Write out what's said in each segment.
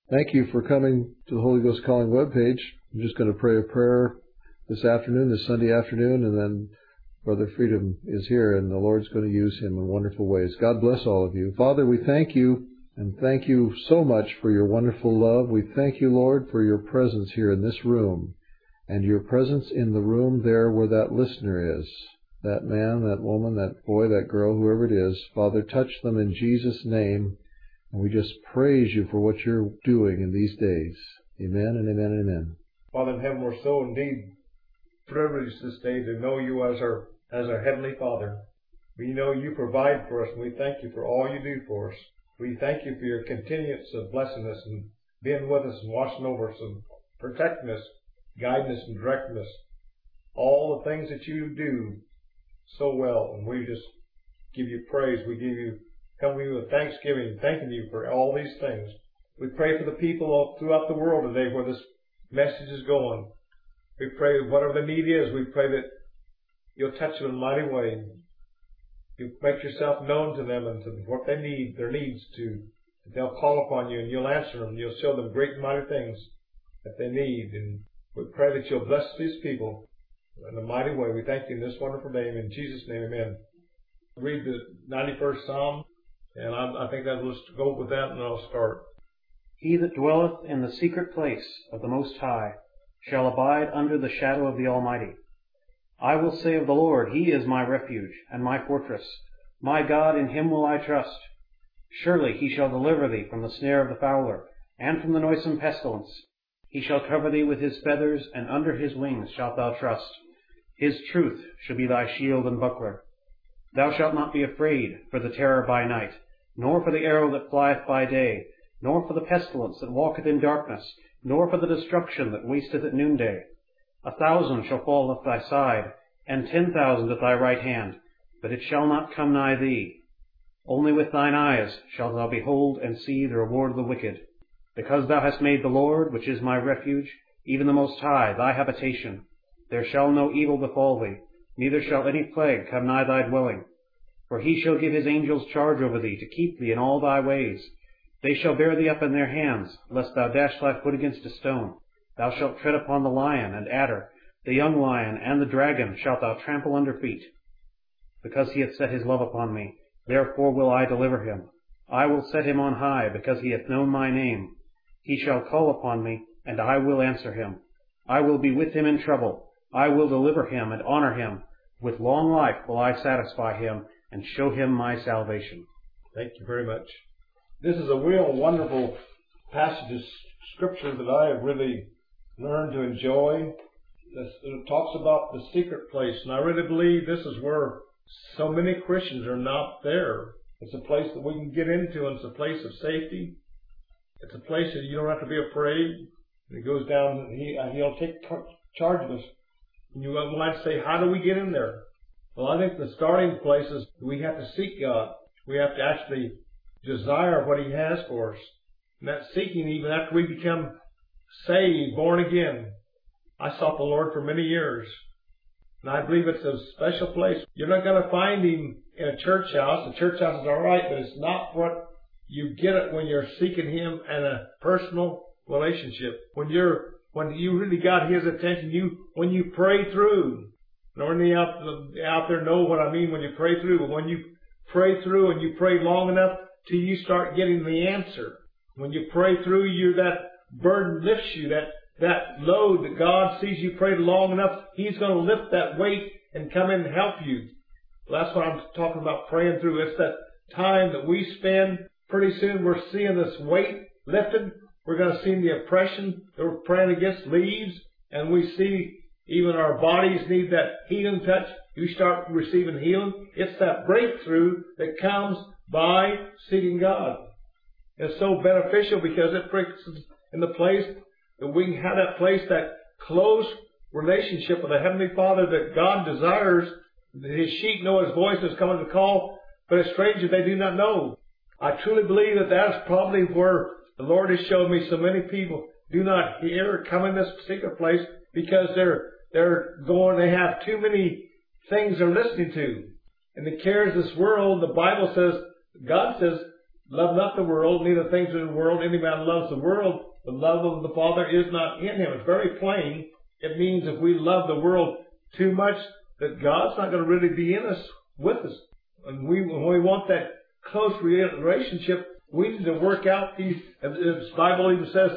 Thank you for coming to the Holy Ghost Calling webpage. I'm just going to pray a prayer this afternoon, this Sunday afternoon, and then Brother Freedom is here, and the Lord's going to use him in wonderful ways. God bless all of you. Father, we thank you, and thank you so much for your wonderful love. We thank you, Lord, for your presence here in this room, and your presence in the room there where that listener is. That man, that woman, that boy, that girl, whoever it is. Father, touch them in Jesus' name. And we just praise you for what you're doing in these days. Amen and amen and amen. Father in heaven, we're so indeed privileged this day to know you as our Heavenly Father. We know you provide for us, and we thank you for all you do for us. We thank you for your continuance of blessing us and being with us and watching over us and protecting us, guiding us and directing us. All the things that you do so well, and we just give you praise. We come to you with thanksgiving, thanking you for all these things. We pray for the people all throughout the world today where this message is going. We pray that whatever the need is, we pray that you'll touch them in a mighty way. You make yourself known to them and to what they need, their needs to. They'll call upon you and you'll answer them. You'll show them great and mighty things that they need. And we pray that you'll bless these people in a mighty way. We thank you in this wonderful name. In Jesus' name, amen. Read the 91st Psalm, and I think that will just go with that, and I'll start. He that dwelleth in the secret place of the Most High shall abide under the shadow of the Almighty. I will say of the Lord, He is my refuge and my fortress. My God, in Him will I trust. Surely He shall deliver thee from the snare of the fowler, and from the noisome pestilence. He shall cover thee with His feathers, and under His wings shalt thou trust. His truth shall be thy shield and buckler. Thou shalt not be afraid for the terror by night, nor for the arrow that flieth by day, nor for the pestilence that walketh in darkness, nor for the destruction that wasteth at noonday. 1,000 shall fall at thy side, and 10,000 at thy right hand, but it shall not come nigh thee. Only with thine eyes shalt thou behold and see the reward of the wicked. Because thou hast made the Lord, which is my refuge, even the Most High, thy habitation, there shall no evil befall thee, neither shall any plague come nigh thy dwelling. For he shall give his angels charge over thee, to keep thee in all thy ways. They shall bear thee up in their hands, lest thou dash thy foot against a stone. Thou shalt tread upon the lion and adder, the young lion and the dragon shalt thou trample under feet. Because he hath set his love upon me, therefore will I deliver him. I will set him on high, because he hath known my name. He shall call upon me, and I will answer him. I will be with him in trouble. I will deliver him and honor him. With long life will I satisfy him and show him my salvation. Thank you very much. This is a real wonderful passage of Scripture that I have really learned to enjoy. It talks about the secret place, and I really believe this is where so many Christians are not there. It's a place that we can get into, and it's a place of safety. It's a place that you don't have to be afraid. And it goes down, He'll take charge of us. And you might say, how do we get in there? Well, I think the starting place is we have to seek God. We have to actually desire what He has for us. And that seeking, even after we become saved, born again. I sought the Lord for many years. And I believe it's a special place. You're not going to find Him in a church house. The church house is all right, but it's not what you get it when you're seeking Him in a personal relationship. When you really got His attention, when you pray through. Normally out there know what I mean when you pray through. But when you pray through and you pray long enough till you start getting the answer. When you pray through, that burden lifts you. That load that God sees you prayed long enough, He's going to lift that weight and come in and help you. Well, that's what I'm talking about praying through. It's that time that we spend. Pretty soon we're seeing this weight lifted. We're going to see the oppression that we're praying against leaves. And we see even our bodies need that healing touch. You start receiving healing. It's that breakthrough that comes by seeking God. It's so beneficial because it brings us in the place that we can have that place, that close relationship with the Heavenly Father that God desires. His sheep know His voice is coming to call, but a stranger they do not know. I truly believe that that's probably where the Lord has shown me so many people do not hear or come in this particular place because they have too many things they're listening to. And the cares of this world, the Bible says, God says, Love not the world, neither things in the world. Any man loves the world, the love of the Father is not in him. It's very plain. It means if we love the world too much, that God's not going to really be in us, with us. And when we want that close relationship, we need to work out these, as the Bible even says,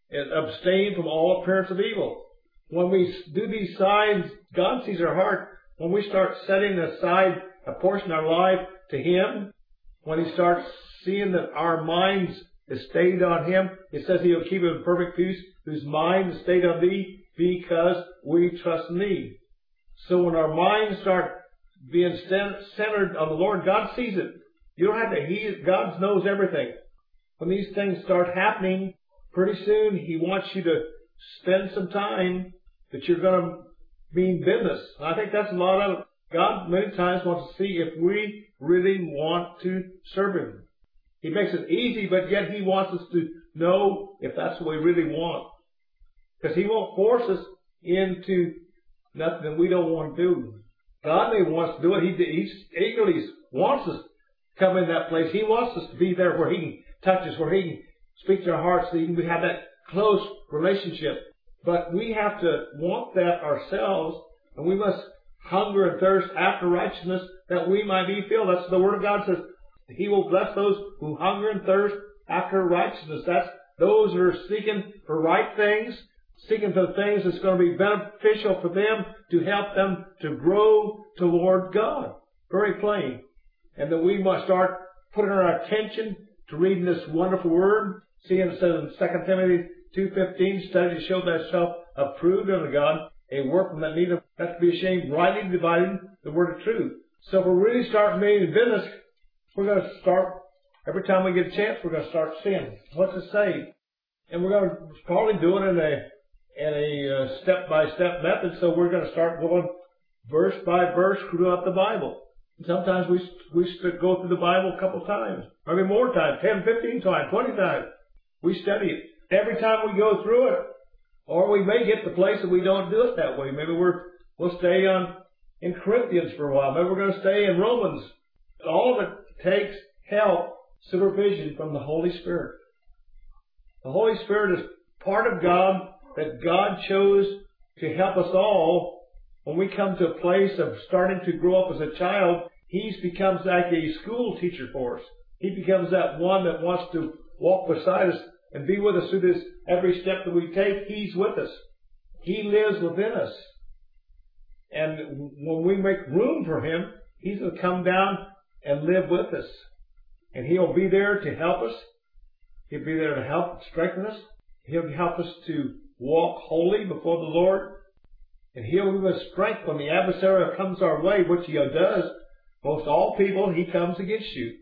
abstain from all appearance of evil. When we do these signs, God sees our heart. When we start setting aside a portion of our life to Him, when He starts seeing that our minds is stayed on Him, it says He'll keep it in perfect peace, whose mind is stayed on Thee, because we trust in Thee. So when our minds start being centered on the Lord, God sees it. You don't have to, God knows everything. When these things start happening, pretty soon He wants you to spend some time that you're going to mean business. And I think that's a lot of it. God many times wants to see if we really want to serve Him. He makes it easy, but yet He wants us to know if that's what we really want. Because He won't force us into nothing that we don't want to do. God may wants to do it. He eagerly wants us to come in that place. He wants us to be there where He can touch us, where He can speak to our hearts, so He can have that close relationship. But we have to want that ourselves, and we must hunger and thirst after righteousness that we might be filled. That's what the Word of God says. He will bless those who hunger and thirst after righteousness. That's those who are seeking for right things, seeking for things that's going to be beneficial for them to help them to grow toward God. Very plain. And that we must start putting our attention to reading this wonderful Word. Seeing it says in 2 Timothy 2:15, study to show thyself approved unto God, a workman that needeth not to be ashamed, rightly dividing the word of truth. So if we really start making business, we're going to start, every time we get a chance, we're going to start seeing what's it say. And we're going to probably do it in a step-by-step method, so we're going to start going verse by verse throughout the Bible. And sometimes we go through the Bible a couple times, maybe more times, 10, 15 times, 20 times. We study it. Every time we go through it, or we may get to the place that we don't do it that way. Maybe we'll stay in Corinthians for a while. Maybe we're going to stay in Romans. All of it takes help, supervision from the Holy Spirit. The Holy Spirit is part of God that God chose to help us all. When we come to a place of starting to grow up as a child, He becomes like a school teacher for us. He becomes that one that wants to walk beside us and be with us through this every step that we take. He's with us. He lives within us. And when we make room for Him, He's going to come down and live with us. And He'll be there to help us. He'll be there to help strengthen us. He'll help us to walk holy before the Lord. And He'll give us strength when the adversary comes our way, which He does. Most all people, he comes against you.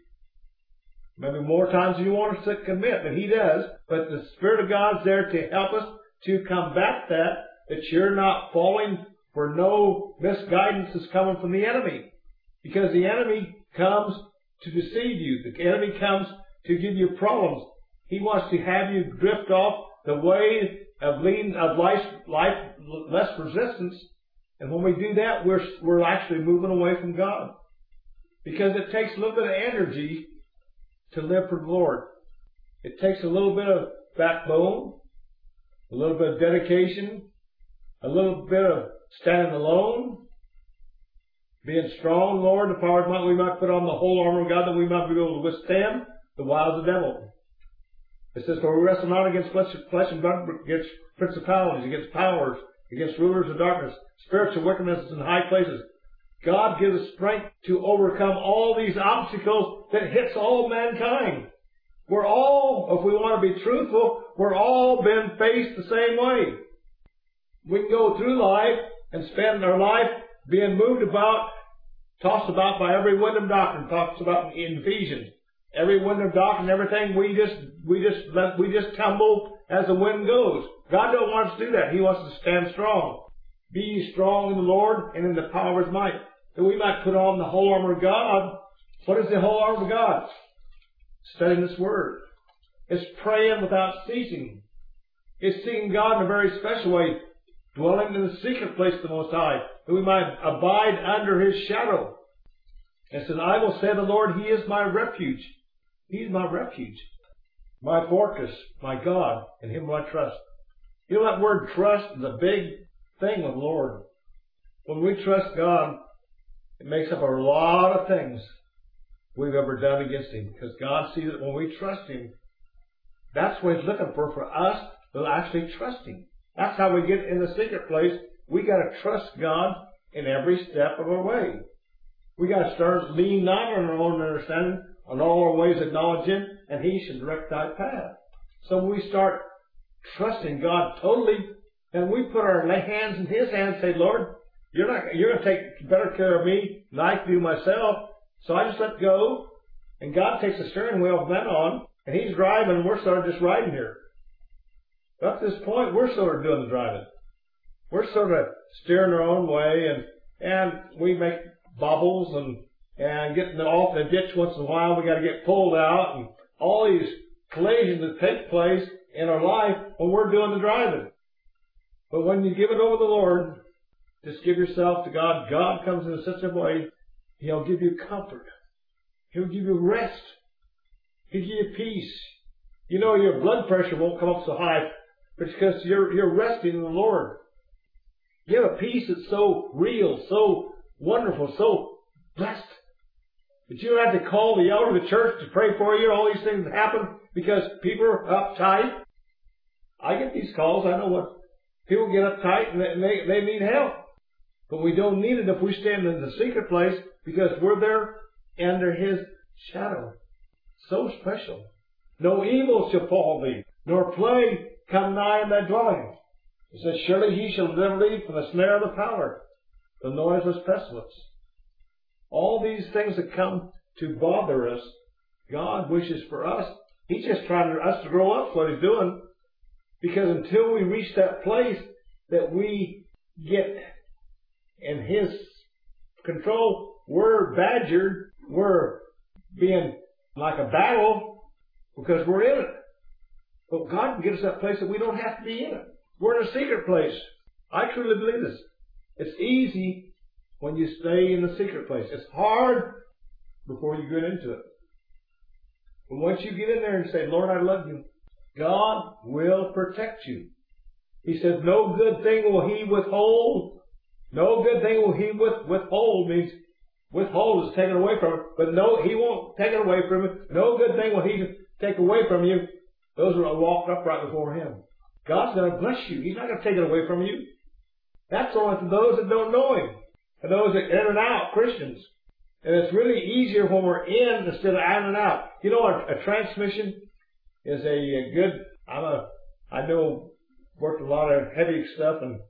Maybe more times than you want us to commit, but He does. But the Spirit of God's there to help us to combat that you're not falling for no misguidance is coming from the enemy. Because the enemy comes to deceive you. The enemy comes to give you problems. He wants to have you drift off the way of life, less resistance. And when we do that, we're actually moving away from God. Because it takes a little bit of energy to live for the Lord. It takes a little bit of backbone, a little bit of dedication, a little bit of standing alone, being strong, Lord, the power of might we might put on the whole armor of God that we might be able to withstand the wiles of the devil. It says, for we wrestle not against flesh and blood, but against principalities, against powers, against rulers of darkness, spiritual wickedness in high places. God gives us strength to overcome all these obstacles that hits all mankind. We're all, if we want to be truthful, we're all been faced the same way. We can go through life and spend our life being moved about, tossed about by every wind of doctrine, talks about in Ephesians. Every wind of doctrine, everything, we just tumble as the wind goes. God don't want us to do that. He wants us to stand strong. Be ye strong in the Lord and in the power of His might, that we might put on the whole armor of God. What is the whole armor of God? Studying this Word. It's praying without ceasing. It's seeking God in a very special way, dwelling in the secret place of the Most High, that we might abide under His shadow. It says, I will say of the Lord, He is my refuge. He's my refuge, my fortress, my God, in Him will I trust. You know, that word trust is a big thing with the Lord. When we trust God, it makes up a lot of things we've ever done against Him. Because God sees that when we trust Him, that's what He's looking for us to actually trust Him. That's how we get in the secret place. We got to trust God in every step of our way. We got to start leaning not on our own understanding, on all our ways acknowledge Him, and He should direct thy path. So when we start trusting God totally, and we put our hands in His hands, say, Lord, you're going to take better care of me than I can do myself. So I just let go, and God takes the steering wheel from then on, and He's driving, and we're sort of just riding here. Up to this point, we're sort of doing the driving. We're sort of steering our own way, and we make bobbles and getting off the ditch once in a while. We got to get pulled out, and all these collisions that take place in our life when we're doing the driving. But when you give it over to the Lord, just give yourself to God. God comes in such a way, He'll give you comfort. He'll give you rest. He'll give you peace. You know, your blood pressure won't come up so high, but it's because you're resting in the Lord. You have a peace that's so real, so wonderful, so blessed, that you don't have to call the elder of the church to pray for you. All these things happen because people are uptight. I get these calls. I know what people get uptight and they need help. But we don't need it if we stand in the secret place because we're there under His shadow. So special. No evil shall fall thee, nor plague come nigh in thy dwelling. It says, surely He shall deliver thee from the snare of the fowler, the noiseless pestilence. All these things that come to bother us, God wishes for us. He's just trying for us to grow up, what He's doing. Because until we reach that place that we get in His control, we're badgered, we're being like a battle because we're in it. But God can get us that place that we don't have to be in it. We're in a secret place. I truly believe this. It's easy when you stay in the secret place. It's hard before you get into it. But once you get in there and say, Lord, I love you, God will protect you. He says, no good thing will He withhold. No good thing will He withhold means withhold is taken away from it. But no, He won't take it away from you. No good thing will He take away from you. Those who are walked upright before Him. God's going to bless you. He's not going to take it away from you. That's only for those that don't know Him. For those that in and out, Christians. And it's really easier when we're in instead of in and out. You know, a transmission is a good, I know, worked a lot of heavy stuff, and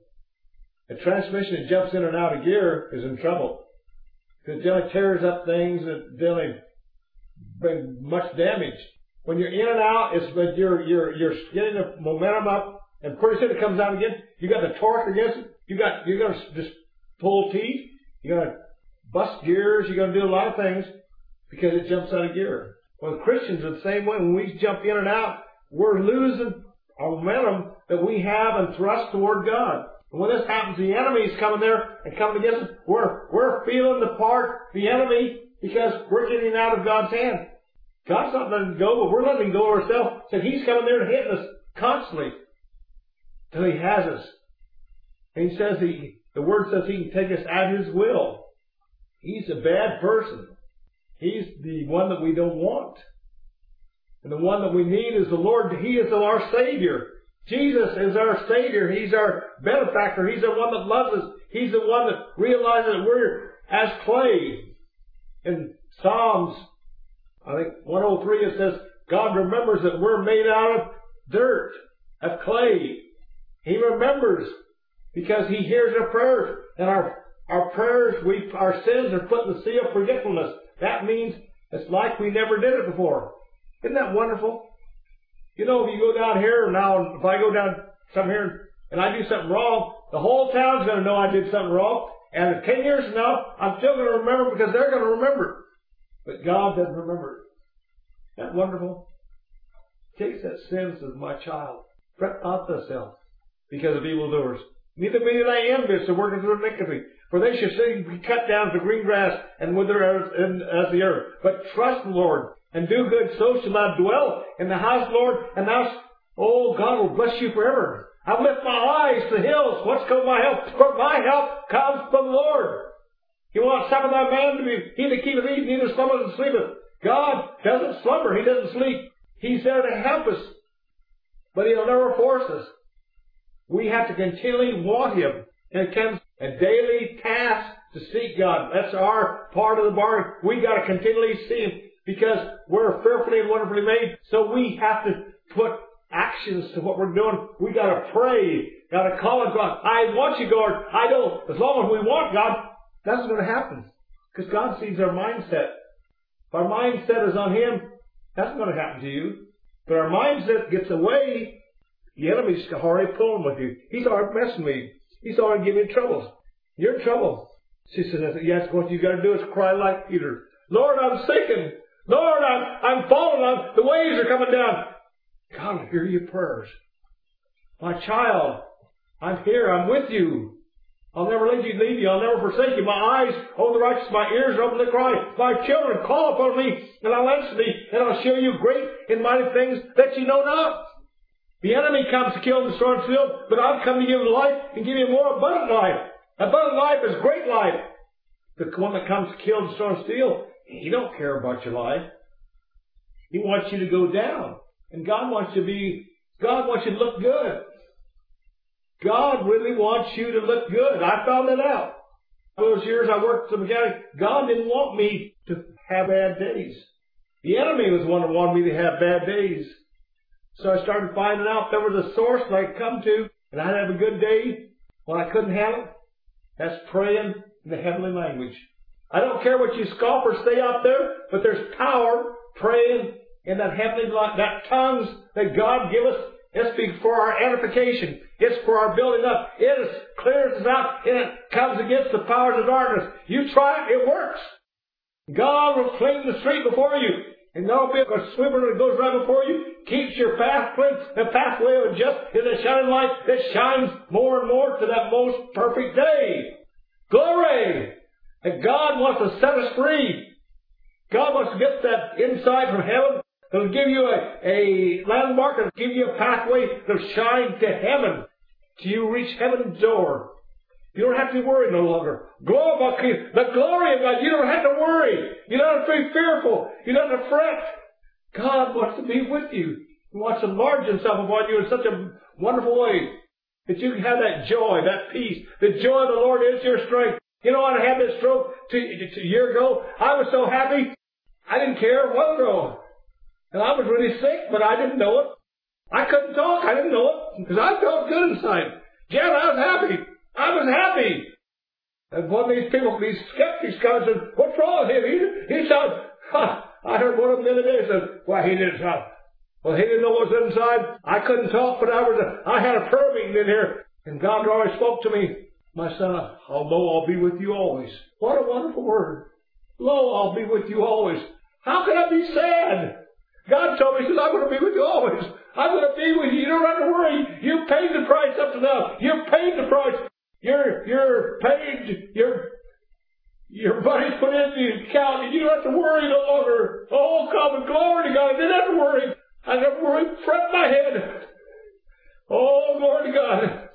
a transmission that jumps in and out of gear is in trouble. Because it generally tears up things and it generally brings much damage. When you're in and out, it's that you're getting the momentum up, and pretty soon it comes out again. You got the torque against it. You're going to just pull teeth. You're going to bust gears. You're going to do a lot of things because it jumps out of gear. Well, Christians are the same way. When we jump in and out, we're losing our momentum that we have and thrust toward God. And when this happens, the enemy's coming there and coming against us. We're feeling the enemy because we're getting out of God's hand. God's not letting go, but we're letting go of ourselves. So He's coming there and hitting us constantly till He has us. And He says the Word says He can take us at His will. He's a bad person. He's the one that we don't want. And the one that we need is the Lord. He is our Savior. Jesus is our Savior. He's our benefactor. He's the one that loves us. He's the one that realizes that we're as clay. In Psalms, I think 103, it says, God remembers that we're made out of dirt, of clay. He remembers because He hears our prayers. And our prayers, our sins are put in the sea of forgetfulness. That means it's like we never did it before. Isn't that wonderful? You know, if you go down here now, if I go down some here and I do something wrong, the whole town's going to know I did something wrong. And in 10 years from now, I'm still going to remember because they're going to remember. But God doesn't remember it. Isn't that wonderful? Takes that sin, says, my child, fret not thyself because of evildoers. Neither be thy envious of workers of iniquity. For they shall be cut down to green grass and wither as the earth. But trust the Lord and do good, so shall thou dwell in the house of the Lord, and thou, oh, God will bless you forever. I lift my eyes to the hills. What's come my help? For my help comes from the Lord. He wants some of that man to be, he that keepeth eating, neither slumbereth nor sleepeth. God doesn't slumber. He doesn't sleep. He's there to help us. But He'll never force us. We have to continually want Him. And it comes a daily task to seek God. That's our part of the bargain. We got to continually see Him because we're fearfully and wonderfully made. So we have to put actions to what we're doing. We got to pray. Got to call on God. I want you, God. I know. As long as we want God, that's going to happen. Because God sees our mindset. If our mindset is on Him, that's going to happen to you. But our mindset gets away, the enemy's already pulling with you. He's already messing with you. He's already giving you trouble. You're in trouble. She said, yes, what you got to do is cry like Peter. Lord, I'm sinking. Lord, I'm falling. The waves are coming down. God will hear your prayers. My child, I'm here. I'm with you. I'll never leave you. I'll never forsake you. My eyes, oh, the righteous, my ears are open to cry. My children, call upon me, and I'll answer thee, and I'll show you great and mighty things that you know not. The enemy comes to kill and destroy and steal, but I've come to give you life and give you more abundant life. Abundant life is great life. The one that comes to kill, destroy, and steal, he don't care about your life. He wants you to go down. And God wants you to look good. God really wants you to look good. I found that out. Those years I worked as a mechanic, God didn't want me to have bad days. The enemy was the one that wanted me to have bad days. So I started finding out there was a source that I could come to, and I'd have a good day when I couldn't have it. That's praying in the heavenly language. I don't care what you scoffers say out there, but there's power praying in that heavenly language. That tongues that God give us, it's for our edification. It's for our building up. It clears us out, and it comes against the powers of darkness. You try it, it works. God will clean the street before you. And there'll be a swimmer that goes right before you, keeps your path clean, the pathway of just is a shining light that shines more and more to that most perfect day. Glory! And God wants to set us free. God wants to get that insight from heaven. It'll give you a landmark. It'll give you a pathway that'll shine to heaven till you reach heaven's door. You don't have to worry no longer. The glory of God. You don't have to worry. You don't have to be fearful. You don't have to fret. God wants to be with you. He wants to enlarge Himself upon you in such a wonderful way that you can have that joy, that peace. The joy of the Lord is your strength. You know, when I had this stroke a year ago, I was so happy. I didn't care a while ago. And I was really sick, but I didn't know it. I couldn't talk. I didn't know it because I felt good inside. Jan, I was happy. I was happy. And one of these people, these skeptics, come and said, what's wrong with him? He sounds, I heard one of them the other day said, well, he didn't sound. Well, he didn't know what was inside. I couldn't talk, but I had a prayer meeting in here. And God always spoke to me. My son, lo, I'll be with you always. What a wonderful word. Lo, I'll be with you always. How can I be sad? God told me, He says, I'm going to be with you always. I'm going to be with you. You don't have to worry. You paid the price up to now. You paid the price. You're paid. Your money's put in the account, and you don't have to worry no longer. Oh, come and glory to God. I didn't have to worry. I didn't have to worry. Fret my head. Oh, glory to God.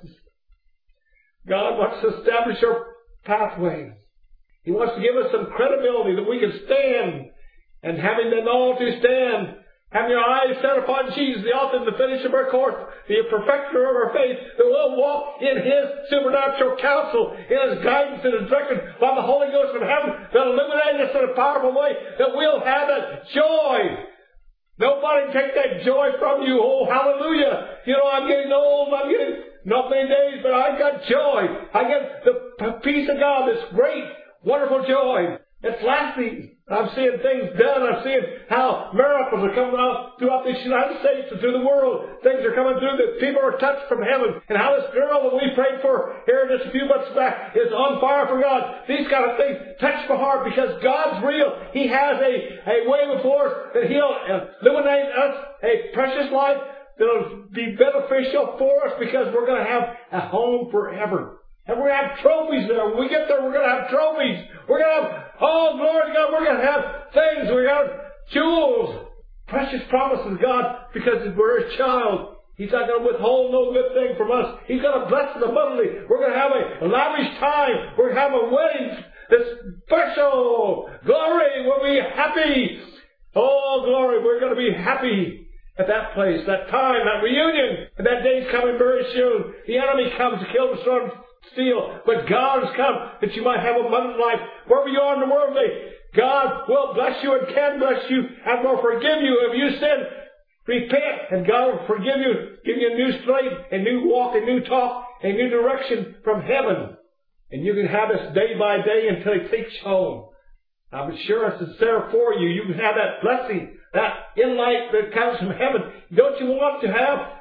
God wants to establish our pathway. He wants to give us some credibility that we can stand. And having the knowledge to stand, having your eyes set upon Jesus, the author and the finisher of our course, the perfecter of our faith, that we'll walk in His supernatural counsel, in His guidance and His direction by the Holy Ghost from heaven, that illuminate us in a powerful way, that we'll have that joy. Nobody can take that joy from you. Oh, hallelujah. You know, I'm getting old. I'm getting not many days, but I got joy. I get the peace of God, this great, wonderful joy. It's lasting. I'm seeing things done. I'm seeing how miracles are coming out throughout the United States and through the world. Things are coming through that people are touched from heaven. And how this girl that we prayed for here just a few months back is on fire for God. These kind of things touch my heart because God's real. He has a way before us that He'll illuminate us a precious life that'll be beneficial for us because we're going to have a home forever. And we're going to have trophies there. When we get there, we're going to have trophies. We're going to have, oh, glory to God, we're going to have things. We're going to have jewels. Precious promises of God, because we're His child. He's not going to withhold no good thing from us. He's going to bless us abundantly. We're going to have a lavish time. We're going to have a wedding that's special. Glory. We'll be happy. Oh, glory. We're going to be happy at that place, that time, that reunion. And that day's coming very soon. The enemy comes to kill, destroy, and steal. But God has come that you might have abundant life. Wherever you are in the world today, God will bless you and can bless you and will forgive you if you sin. Repent, and God will forgive you, give you a new slate, a new walk, a new talk, a new direction from heaven. And you can have this day by day until He takes you home. I'm sure it's there for you. You can have that blessing, that inlight that comes from heaven. Don't you want to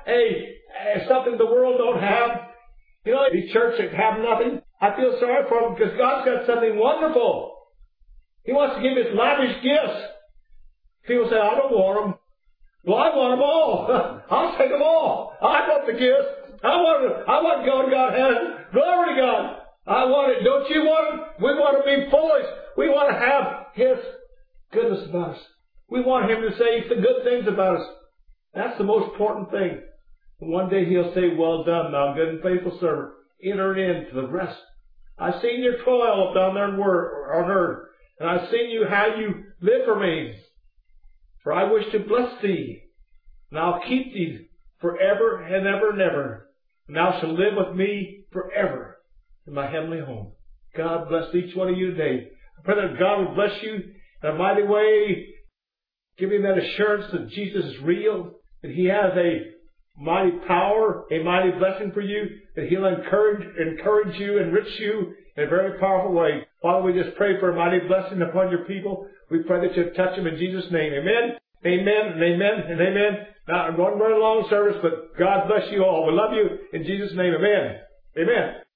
have something the world don't have? You know, these churches that have nothing. I feel sorry for them because God's got something wonderful. He wants to give His lavish gifts. People say, I don't want them. Well, I want them all. I'll take them all. I want the gifts. I want God has. Glory to God. I want it. Don't you want it? We want to be foolish. We want to have His goodness about us. We want Him to say the good things about us. That's the most important thing. And one day He'll say, well done, thou good and faithful servant. Enter into the rest. I've seen your toil up down there on earth. And I've seen you how you live for me. For I wish to bless thee, and I'll keep thee forever and ever and ever. And thou shalt live with me forever in my heavenly home. God bless each one of you today. I pray that God will bless you in a mighty way. Give you that assurance that Jesus is real, that He has a mighty power, a mighty blessing for you, that He'll encourage you, enrich you in a very powerful way. Father, we just pray for a mighty blessing upon your people. We pray that you touch them in Jesus' name. Amen, amen, and amen, and amen. Now, I'm going to run a long service, but God bless you all. We love you in Jesus' name. Amen. Amen.